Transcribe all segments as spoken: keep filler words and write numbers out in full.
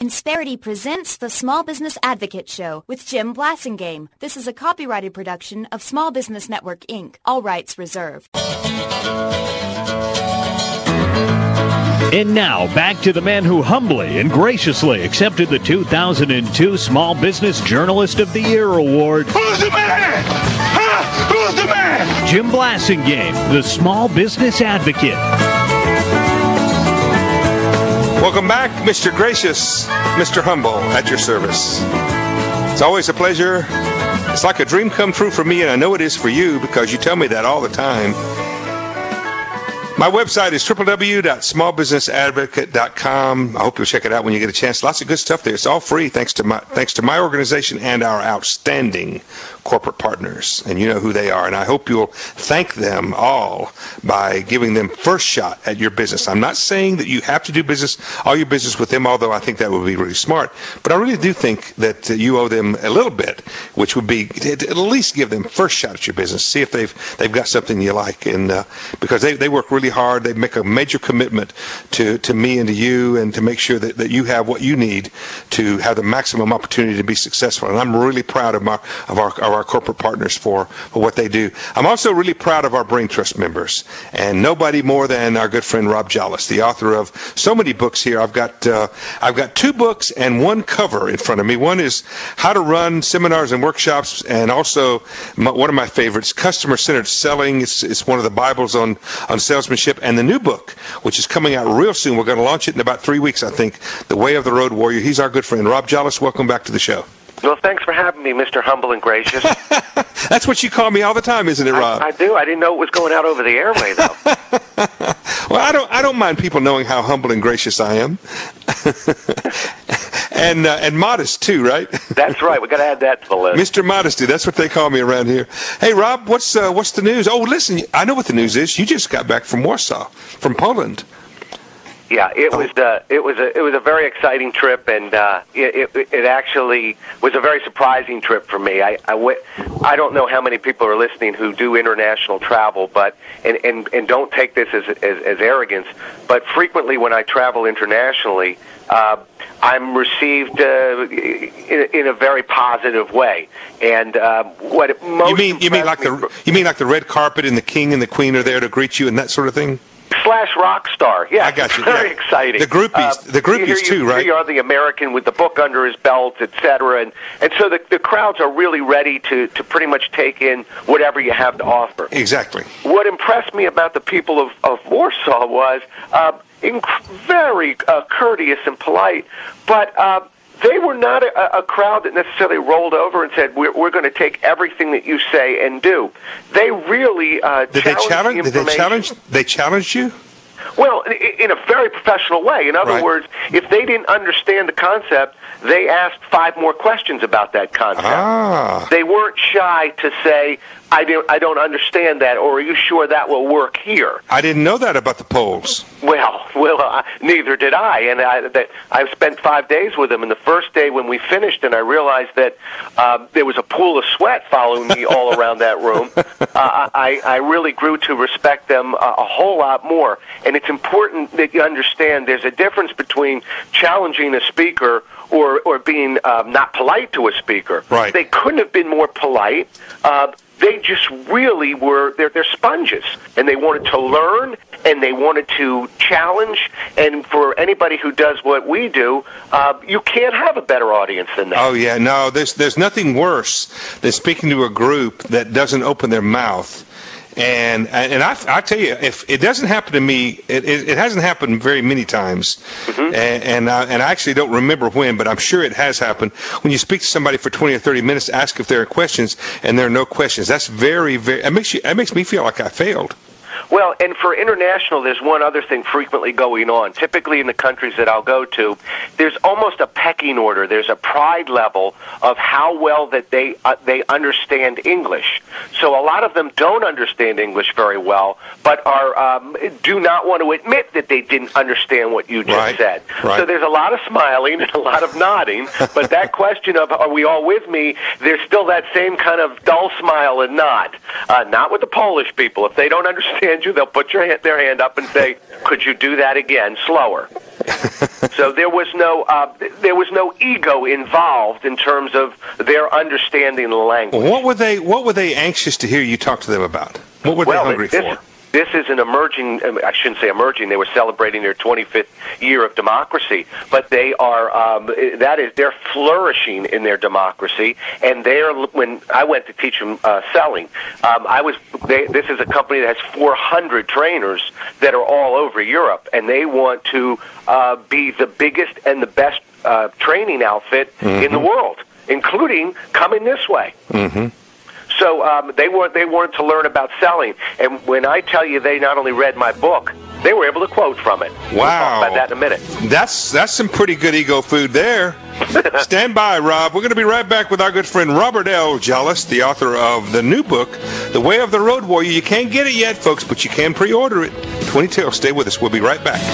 Insperity presents the Small Business Advocate Show with Jim Blasingame. This is a copyrighted production of Small Business Network, Incorporated. All rights reserved. And now, back to the man who humbly and graciously accepted the two thousand two Small Business Journalist of the Year Award. Who's the man? Huh? Who's the man? Jim Blasingame, the Small Business Advocate. Welcome back, Mister Gracious, Mister Humble, at your service. It's always a pleasure. It's like a dream come true for me, and I know it is for you because you tell me that all the time. My website is w w w dot small business advocate dot com. I hope you'll check it out when you get a chance. Lots of good stuff there. It's all free thanks to my thanks to my organization and our outstanding corporate partners. And you know who they are. And I hope you'll thank them all by giving them first shot at your business. I'm not saying that you have to do business, all your business with them, although I think that would be really smart. But I really do think that uh, you owe them a little bit, which would be to at least give them first shot at your business. See if they've they've got something you like. And uh, because they, they work really hard. They make a major commitment to, to me and to you and to make sure that, that you have what you need to have the maximum opportunity to be successful. And I'm really proud of, my, of, our, of our corporate partners for, for what they do. I'm also really proud of our Brain Trust members. And nobody more than our good friend Rob Jolles, the author of so many books here. I've got, uh, I've got two books and one cover in front of me. One is How to Run Seminars and Workshops, and also my, one of my favorites, Customer-Centered Selling. It's, it's one of the Bibles on, on salesmanship. And the new book, which is coming out real soon, we're going to launch it in about three weeks, I think, The Way of the Road Warrior. He's our good friend. Rob Jolles, welcome back to the show. Well, thanks for having me, Mister Humble and Gracious. That's what you call me all the time, isn't it, Rob? I, I do. I didn't know it was going out over the airway, though. Well, I don't I don't mind people knowing how humble and gracious I am. and uh, and modest, too, right? That's right. We've got to add that to the list. Mister Modesty, that's what they call me around here. Hey, Rob, what's uh, what's the news? Oh, listen, I know what the news is. You just got back from Warsaw, from Poland. Yeah, it was uh, it was a it was a very exciting trip, and uh, it, it it actually was a very surprising trip for me. I I, w- I don't know how many people are listening who do international travel, but and, and, and don't take this as, as as arrogance. But frequently when I travel internationally, uh, I'm received uh, in, in a very positive way. And uh, what it most you mean you mean like me, the you mean like the red carpet and the king and the queen are there to greet you and that sort of thing? Slash rock star, yeah. I got you. Very yeah. exciting. The groupies, uh, the groupies here too, you, right? Here you are, the American with the book under his belt, et cetera, and and so the the crowds are really ready to to pretty much take in whatever you have to offer. Exactly. What impressed me about the people of of Warsaw was uh, inc- very uh, courteous and polite, but. Uh, They were not a, a crowd that necessarily rolled over and said, we're, we're going to take everything that you say and do. They really uh, did challenged they challenge, the Did they challenge? They challenged you? Well, in a very professional way. In other right. words, if they didn't understand the concept, they asked five more questions about that concept. Ah. They weren't shy to say, I don't, I don't understand that, or are you sure that will work here? I didn't know that about the Poles. Well, well, uh, neither did I, and I, that, I spent five days with them, and the first day when we finished and I realized that uh, there was a pool of sweat following me all around that room, uh, I, I really grew to respect them a, a whole lot more. And it's important that you understand there's a difference between challenging a speaker or, or being um, not polite to a speaker. Right. They couldn't have been more polite. Uh, They just really were, they're, they're sponges, and they wanted to learn, and they wanted to challenge, and for anybody who does what we do, uh, you can't have a better audience than that. Oh, yeah, no, there's, there's nothing worse than speaking to a group that doesn't open their mouth. And and I, I tell you, if it doesn't happen to me, it, it, it hasn't happened very many times, mm-hmm. and and I, and I actually don't remember when, but I'm sure it has happened. When you speak to somebody for twenty or thirty minutes, ask if there are questions, and there are no questions. That's very, very. It makes you. It makes me feel like I failed. Well, and for international, there's one other thing frequently going on. Typically in the countries that I'll go to, there's almost a pecking order. There's a pride level of how well that they uh, they understand English. So a lot of them don't understand English very well, but are um, do not want to admit that they didn't understand what you just right. said. Right. So there's a lot of smiling and a lot of nodding, but that question of are we all with me, there's still that same kind of dull smile and nod. Uh, not with the Polish people. If they don't understand you, they'll put your hand, their hand up and say, could you do that again, slower? language. So there was no uh, there was no ego involved in terms of their understanding the language. What were they What were they anxious to hear you talk to them about? What were well, they hungry this, for? This is an emerging, I shouldn't say emerging, they were celebrating their twenty-fifth year of democracy, but they are, um, that is, they're flourishing in their democracy, and they're, when I went to teach them uh, selling, um, I was, they, this is a company that has four hundred trainers that are all over Europe, and they want to uh, be the biggest and the best uh, training outfit mm-hmm. in the world, including coming this way. Mm-hmm. So um, they want they wanted to learn about selling, and when I tell you they not only read my book, they were able to quote from it. Wow, we'll talk about that in a minute. That's that's some pretty good ego food there. Stand by, Rob. We're going to be right back with our good friend Robert L. Jolles, the author of the new book, The Way of the Road Warrior. You can't get it yet, folks, but you can pre-order it. twenty-two. Stay with us. We'll be right back.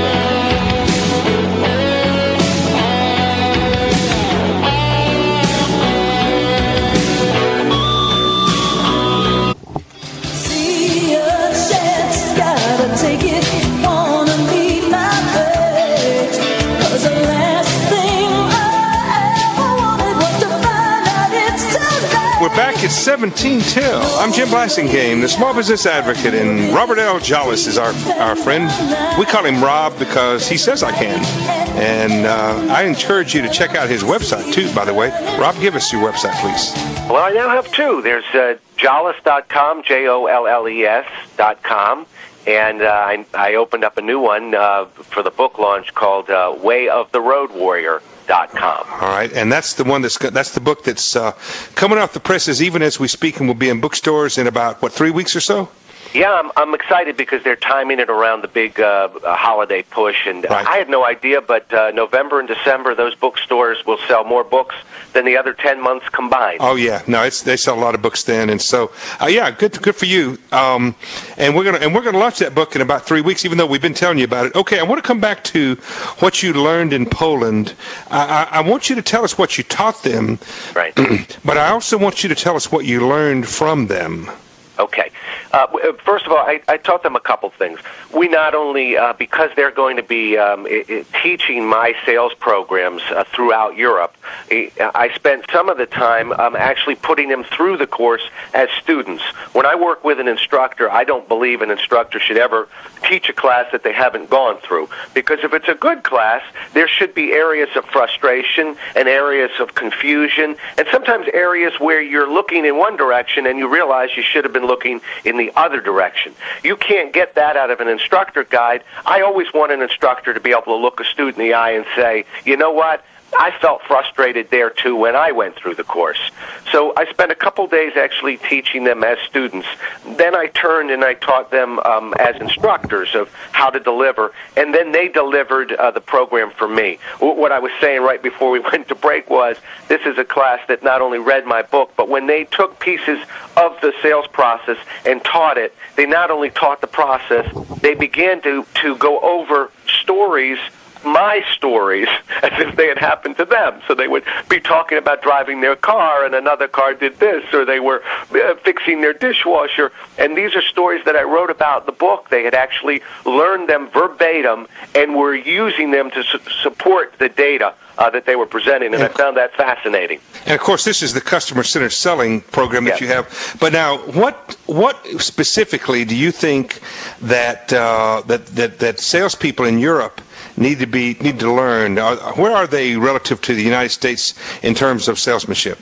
Back at seventeen till. I'm Jim Blasingame, the small business advocate, and Robert L. Jolles is our, our friend. We call him Rob because he says I can. And uh, I encourage you to check out his website, too, by the way. Rob, give us your website, please. Well, I now have two. There's uh, jolles dot com, J O L L E S dot com. And uh, I, I opened up a new one uh, for the book launch called uh, Way of the Road Warrior. Dot com. All right, and that's the one that's that's the book that's uh, coming off the presses even as we speak, and will be in bookstores in about what three weeks or so. Yeah, I'm, I'm excited because they're timing it around the big uh, holiday push, and right. I had no idea, but uh, November and December, those bookstores will sell more books than the other ten months combined. Oh yeah, no, it's they sell a lot of books then, and so uh, yeah, good, good for you. Um, and we're gonna and we're gonna launch that book in about three weeks, even though we've been telling you about it. Okay, I want to come back to what you learned in Poland. I, I, I want you to tell us what you taught them, right? But I also want you to tell us what you learned from them. Okay. Uh, first of all, I, I taught them a couple things. We not only, uh, because they're going to be um, I- I teaching my sales programs uh, throughout Europe, I, I spent some of the time um, actually putting them through the course as students. When I work with an instructor, I don't believe an instructor should ever teach a class that they haven't gone through. Because if it's a good class, there should be areas of frustration and areas of confusion, and sometimes areas where you're looking in one direction and you realize you should have been looking in the other direction. You can't get that out of an instructor guide. I always want an instructor to be able to look a student in the eye and say, you know what? I felt frustrated there, too, when I went through the course. So I spent a couple days actually teaching them as students. Then I turned and I taught them um, as instructors of how to deliver, and then they delivered uh, the program for me. What I was saying right before we went to break was this is a class that not only read my book, but when they took pieces of the sales process and taught it, they not only taught the process, they began to, to go over stories, my stories, as if they had happened to them. So they would be talking about driving their car, and another car did this, or they were uh, fixing their dishwasher. And these are stories that I wrote about in the book. They had actually learned them verbatim and were using them to su- support the data uh, that they were presenting, and I found that fascinating. And, of course, this is the customer-centered selling program that Yes. you have. But now, what what specifically do you think that uh, that, that that salespeople in Europe need to be need to learn? Where are they relative to the United States in terms of salesmanship?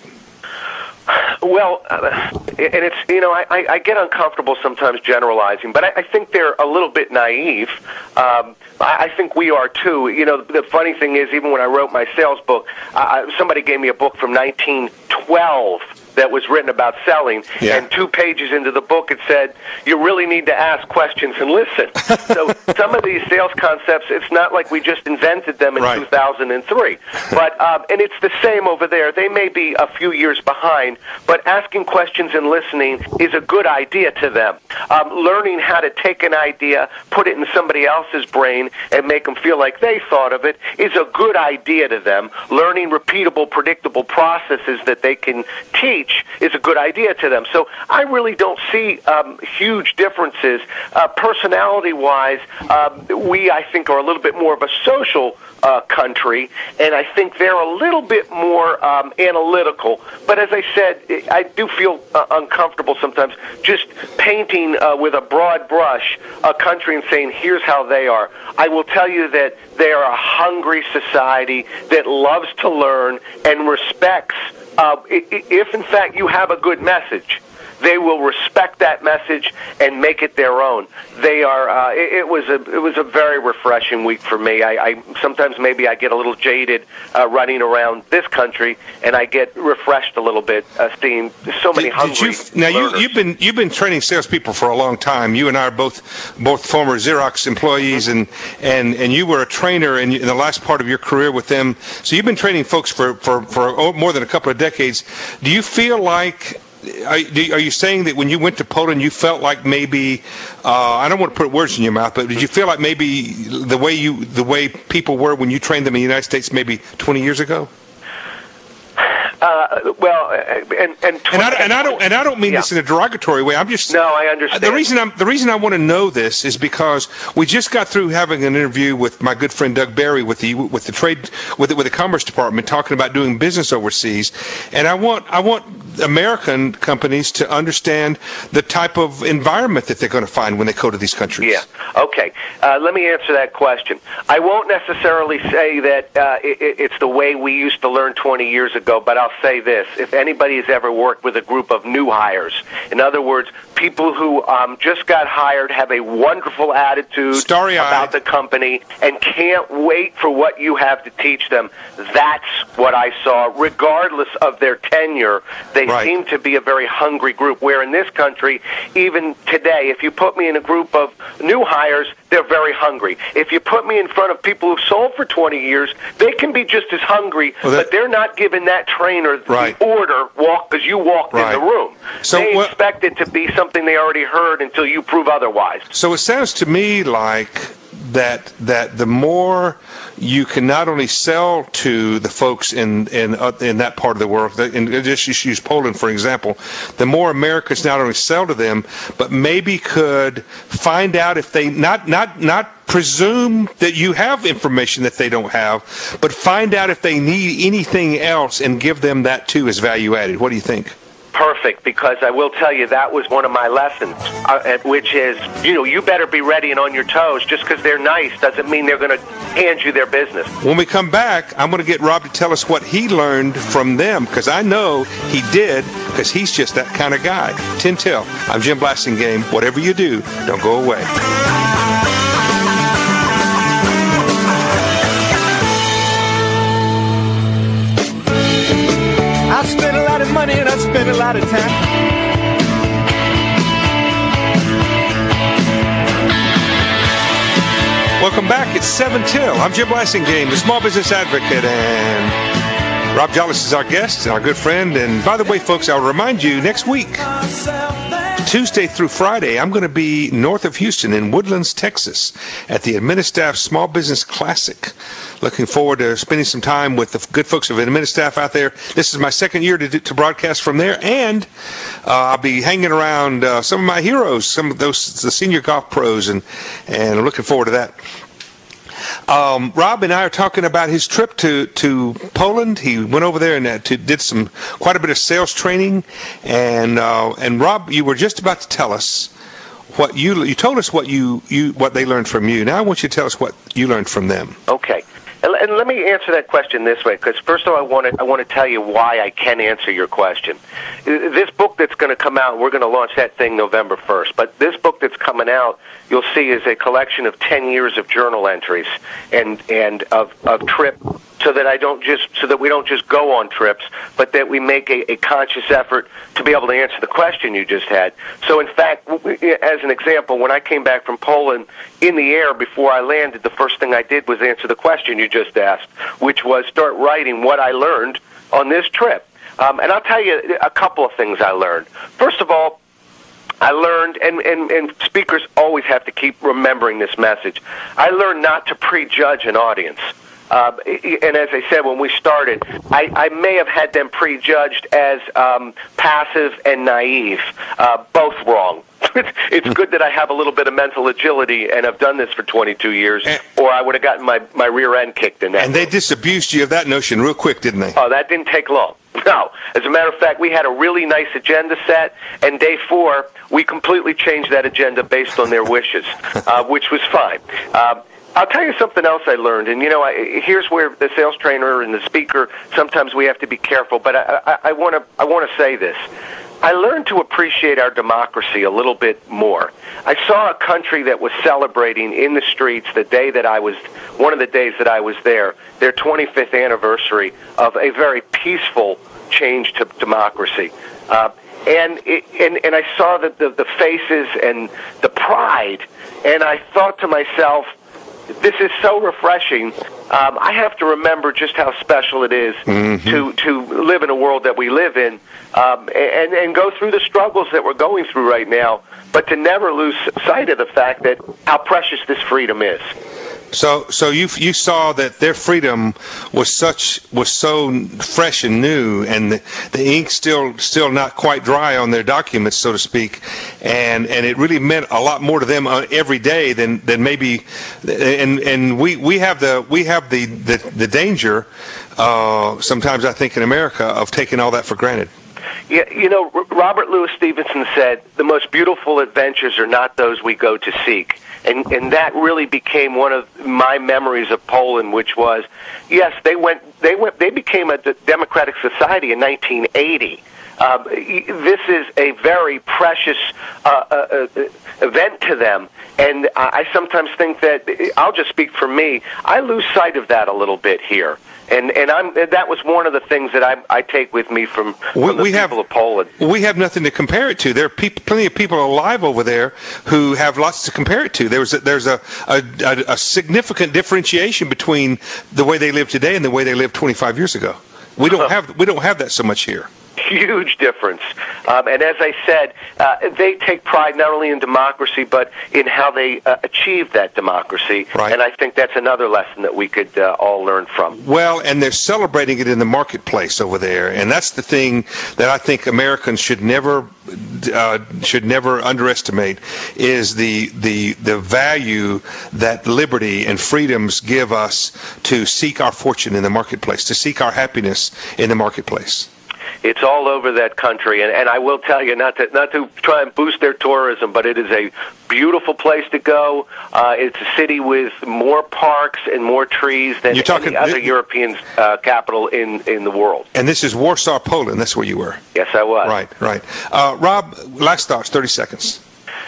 Well, uh, and it's, you know, I, I get uncomfortable sometimes generalizing, but I, I think they're a little bit naive. Um, I, I think we are, too. You know, the funny thing is, even when I wrote my sales book, uh, somebody gave me a book from nineteen twelve that was written about selling, yeah. and two pages into the book it said, you really need to ask questions and listen. So some of these sales concepts, it's not like we just invented them in right. two thousand three. But um, and it's the same over there. They may be a few years behind, but asking questions and listening is a good idea to them. Um, learning how to take an idea, put it in somebody else's brain, and make them feel like they thought of it is a good idea to them. Learning repeatable, predictable processes that they can teach teach is a good idea to them. So I really don't see um, huge differences. Uh, personality-wise, um, we, I think, are a little bit more of a social uh, country, and I think they're a little bit more um, analytical. But as I said, I do feel uh, uncomfortable sometimes just painting uh, with a broad brush a country and saying, here's how they are. I will tell you that they are a hungry society that loves to learn and respects, uh, if in fact you have a good message, they will respect that message and make it their own. They are. Uh, it, it was a. It was a very refreshing week for me. I, I sometimes maybe I get a little jaded uh, running around this country, and I get refreshed a little bit uh, seeing so many did, hungry. Did you, now learners. you, you've been you've been training salespeople for a long time. You and I are both both former Xerox employees, and and, and you were a trainer in, in the last part of your career with them. So you've been training folks for for for more than a couple of decades. Do you feel like Are you saying that when you went to Poland, you felt like maybe uh, I don't want to put words in your mouth, but did you feel like maybe the way you the way people were when you trained them in the United States maybe twenty years ago? Uh, well, and and, and, I, and I don't and I don't mean yeah. this in a derogatory way. I'm just no, I understand. The reason I'm the reason I want to know this is because we just got through having an interview with my good friend Doug Barry with the with the trade with the, with the Commerce Department talking about doing business overseas, and I want I want American companies to understand the type of environment that they're going to find when they go to these countries. Yeah. Okay. Uh, let me answer that question. I won't necessarily say that uh, it, it's the way we used to learn twenty years ago, but I'll say this. If anybody has ever worked with a group of new hires, in other words, people who um, just got hired, have a wonderful attitude Starry-eyed. about the company, and can't wait for what you have to teach them, that's what I saw. Regardless of their tenure, they right. seem to be a very hungry group, where in this country, even today, if you put me in a group of new hires, they're very hungry. If you put me in front of people who've sold for twenty years, they can be just as hungry, well, that, but they're not giving that trainer right. the order, walk because you walked right. in the room. So they what, expect it to be something they already heard until you prove otherwise. So it sounds to me like that that the more you can not only sell to the folks in in uh, in that part of the world, and just use Poland for example, the more Americans not only sell to them, but maybe could find out if they not not not presume that you have information that they don't have, but find out if they need anything else and give them that too as value added. What do you think? Perfect, because I will tell you that was one of my lessons, uh, which is, you know, you better be ready and on your toes. Just because they're nice doesn't mean they're going to hand you their business. When we come back, I'm going to get Rob to tell us what he learned from them, because I know he did, because he's just that kind of guy. ten till. I'm Jim Blasingame. Whatever you do, don't go away. I spent a lot of money and I spent a lot of time. Welcome back. It's seven till. I'm Jim Blasingame, the small business advocate, and Rob Jollis is our guest, our good friend. And by the way, folks, I'll remind you, next week, Tuesday through Friday, I'm going to be north of Houston in Woodlands, Texas, at the Administaff Small Business Classic. Looking forward to spending some time with the good folks of Administaff out there. This is my second year to, to broadcast from there, and uh, I'll be hanging around uh, some of my heroes, some of those the senior golf pros, and and I'm looking forward to that. Um, Rob and I are talking about his trip to, to Poland. He went over there and uh, to, did some quite a bit of sales training. And uh, and Rob, you were just about to tell us what you you told us what you, you what they learned from you. Now I want you to tell us what you learned from them. Okay. And, and let me answer that question this way, because first of all, I want to I want to tell you why I can answer your question. This book that's going to come out, we're going to launch that thing November first. But this book that's coming out, you'll see, is a collection of ten years of journal entries and and of of trip, so that I don't just so that we don't just go on trips, but that we make a, a conscious effort to be able to answer the question you just had. So, in fact, as an example, when I came back from Poland in the air before I landed, the first thing I did was answer the question you just asked, which was start writing what I learned on this trip. Um, and I'll tell you a couple of things I learned. First of all, I learned, and, and, and speakers always have to keep remembering this message, I learned not to prejudge an audience. Um, and as I said when we started, I, I may have had them prejudged as um, passive and naive, uh, both wrong. It's good that I have a little bit of mental agility and have done this for twenty-two years, and, or I would have gotten my, my rear end kicked in that. And they disabused you of that notion real quick, didn't they? Oh, that didn't take long. No. As a matter of fact, we had a really nice agenda set, and day four, we completely changed that agenda based on their wishes, uh, which was fine. Uh, I'll tell you something else I learned, and you know, I, here's where the sales trainer and the speaker, sometimes we have to be careful, but I want to I want to say this. I learned to appreciate our democracy a little bit more. I saw a country that was celebrating in the streets the day that I was, one of the days that I was there, their twenty-fifth anniversary of a very peaceful change to democracy. Uh, and, it, and and I saw the, the, the faces and the pride, and I thought to myself, this is so refreshing. Um, I have to remember just how special it is mm-hmm. to, to live in a world that we live in um, and, and go through the struggles that we're going through right now, but to never lose sight of the fact that how precious this freedom is. So, so you you saw that their freedom was such was so fresh and new, and the, the ink still still not quite dry on their documents, so to speak, and and it really meant a lot more to them every day than, than maybe, and and we, we have the we have the the, the danger uh, sometimes I think in America of taking all that for granted. Yeah, you know, Robert Louis Stevenson said, "The most beautiful adventures are not those we go to seek." And and that really became one of my memories of Poland, which was, yes, they went, they went, they became a democratic society in nineteen eighty. Um, this is a very precious uh, uh, event to them, and I sometimes think that, I'll just speak for me, I lose sight of that a little bit here. And and I'm that was one of the things that I I take with me from, from we, the we people have, of Poland. We have nothing to compare it to. There are people, plenty of people alive over there who have lots to compare it to. There's a, there's a, a, a significant differentiation between the way they live today and the way they lived twenty-five years ago. We don't have we don't have that so much here. Huge difference. Um, and as I said, uh, they take pride not only in democracy, but in how they uh, achieve that democracy. Right. And I think that's another lesson that we could uh, all learn from. Well, and they're celebrating it in the marketplace over there. And that's the thing that I think Americans should never uh, should never underestimate is the, the, the value that liberty and freedoms give us to seek our fortune in the marketplace, to seek our happiness in the marketplace. It's all over that country, and, and I will tell you, not to not to try and boost their tourism, but it is a beautiful place to go. Uh, it's a city with more parks and more trees than You're talking, any other th- European uh, capital in, in the world. And this is Warsaw, Poland. That's where you were. Yes, I was. Right, right. Uh, Rob, last thoughts, thirty seconds.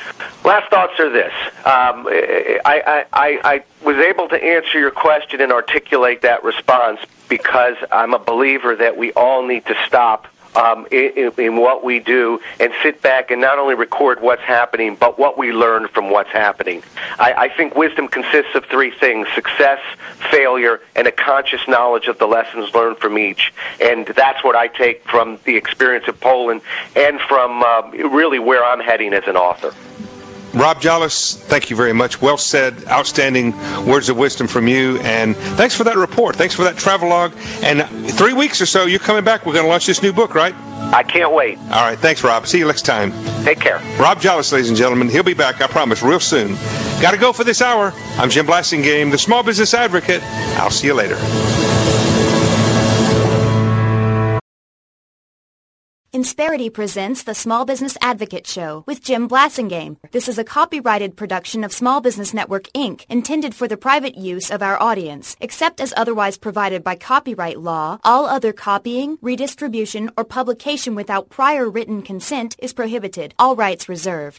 Last thoughts are this. Um, I, I, I, I was able to answer your question and articulate that response because I'm a believer that we all need to stop um, in, in what we do and sit back and not only record what's happening, but what we learn from what's happening. I, I think wisdom consists of three things: success, failure, and a conscious knowledge of the lessons learned from each. And that's what I take from the experience of Poland and from uh, really where I'm heading as an author. Rob Jolles, thank you very much. Well said. Outstanding words of wisdom from you. And thanks for that report. Thanks for that travelogue. And three weeks or so, you're coming back. We're going to launch this new book, right? I can't wait. All right. Thanks, Rob. See you next time. Take care. Rob Jolles, ladies and gentlemen. He'll be back, I promise, real soon. Got to go for this hour. I'm Jim Blasingame, the Small Business Advocate. I'll see you later. Insperity presents the Small Business Advocate Show with Jim Blasingame. This is a copyrighted production of Small Business Network, Incorporated, intended for the private use of our audience. Except as otherwise provided by copyright law, all other copying, redistribution, or publication without prior written consent is prohibited. All rights reserved.